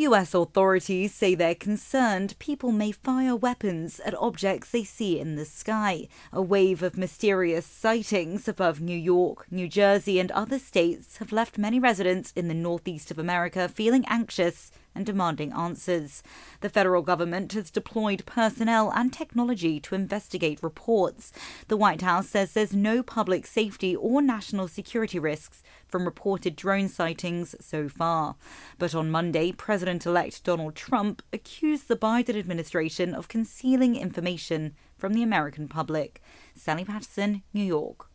US authorities say they're concerned people may fire weapons at objects they see in the sky. A wave of mysterious sightings above New York, New Jersey, and other states have left many residents in the northeast of America feeling anxious and demanding answers. The federal government has deployed personnel and technology to investigate reports. The White House says there's no public safety or national security risks from reported drone sightings so far. But on Monday, President-elect Donald Trump accused the Biden administration of concealing information from the American public. Sally Patterson, New York.